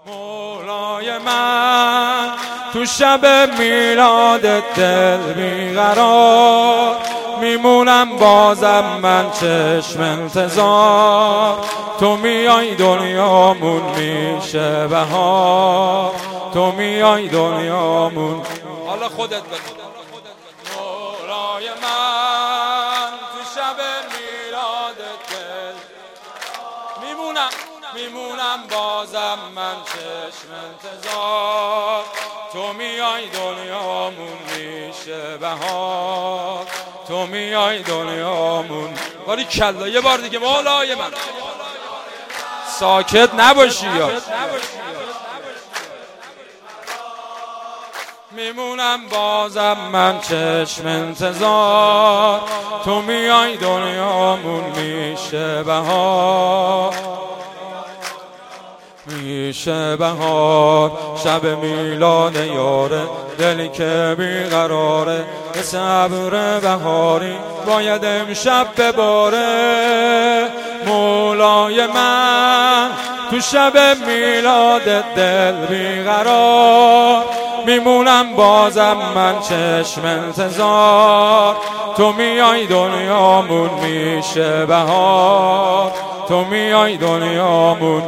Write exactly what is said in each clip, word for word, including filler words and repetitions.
مولای من تو شب میلاد دل بیقرار میمونم بازم من چشم انتظار تو میای دنیامون میشه بهار تو میای دنیامون حالا خودت بگو مولای من تو شب میلاد دل میمونم میمونم بازم من چشم انتظار تو میای دنیامون میشه بهار تو میای دنیامون باری کلا یه بار دیگه مولای من ساکت نباشی یا میمونم بازم من چشم انتظار تو میای دنیامون میشه بهار میشه بهار شب میلاد یاره دلی که بیقراره به صبر بهاری باید امشب بباره مولای من تو شب میلاد دل بیقرار میمونم بازم من چشم انتظار تو میای دنیامون میشه بهار تو میای دنیامون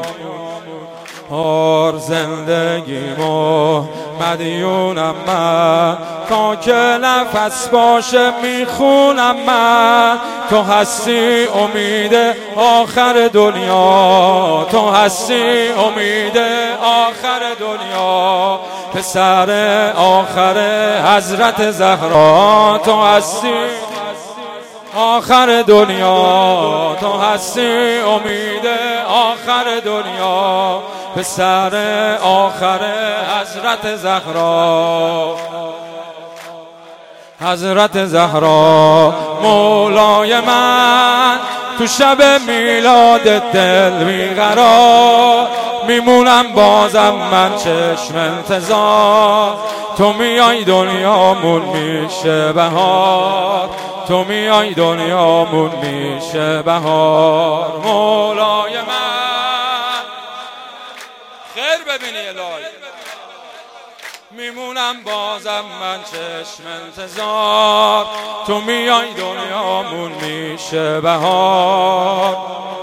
هر زندگیمو مدیونم من تا که نفس باشه میخونم من تو هستی امید آخر دنیا تو هستی امید آخر دنیا پسر آخر حضرت زهرا تو هستی آخر دنیا تو هستی امید آخر دنیا پسر آخر حضرت زهرا حضرت زهرا مولای من تو شب میلاد دل بیقرار میمونم بازم من چشم انتظار تو میای دنیامون میشه بهار تو میای دنیامون میشه بهار مولای من خیر ببینی الهی میمونم بازم من چشم انتظار تو میای دنیامون میشه بهار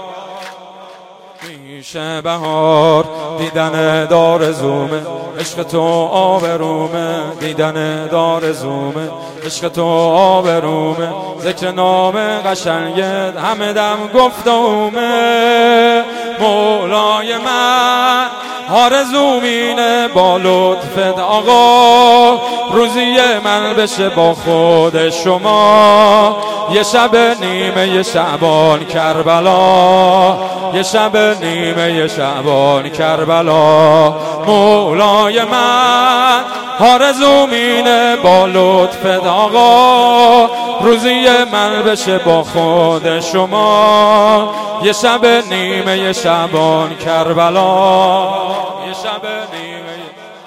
میشه بهار دیدن دار زومه عشق تو آبرومه دیدن دار زومه عشق تو آبرومه ذکر نام قشنگت همه دم گفتمه مولای من آرزومینه با لطفت آقا روزی من بشه با خود شما یه شب نیمه شعبان کربلا یه شب نیمه شعبان کربلا مولای من آرزومینه با لطفت آقا روزی من بشه با خود شما یه شب نیمه شعبان کربلا یه شب نیمه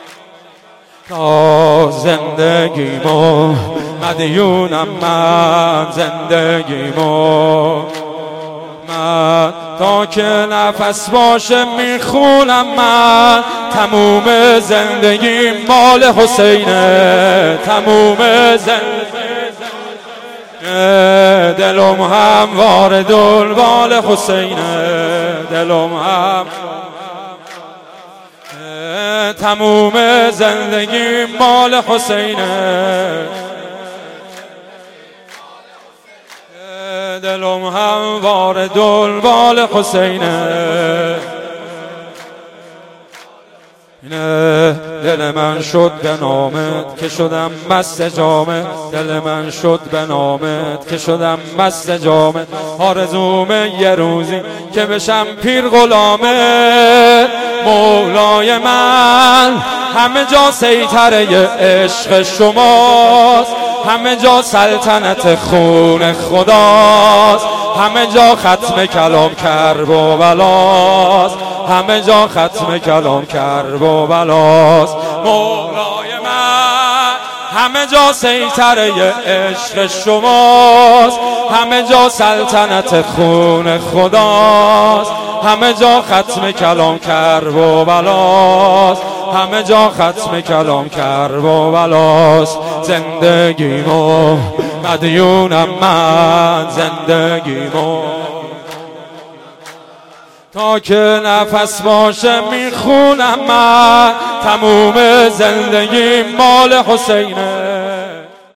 تا زندگیمو مدیونم من زندگیمو من تا که نفس باشه میخونم من تموم زندگی مال حسینه تموم زندگی دلم هم وارد دنبال حسینه دلم هم تموم زندگی مال حسینه دلم هم وارد دنبال حسینه اینه دل من شد به نامت که شدم مست جامت دل من شد به نامت که شدم مست جامت آرزومه یه روزی که بشم پیر غلامت مولای من همه جا سیطره عشق شماست همه جا سلطنت خون خداست همه جا ختم کلام کرب و بلاست همه جا ختم کلام کرب و بلاست مولای من همه جا سیطره عشق شماست، همه جا سلطنت خون خداست، همه جا ختم کلام کرب و بلاست، همه جا ختم کلام کرب و بلاست. زندگیمو مدیونم من، زندگیمو تا که نفس باشه میخونم من، تموم زندگی مال حسینه.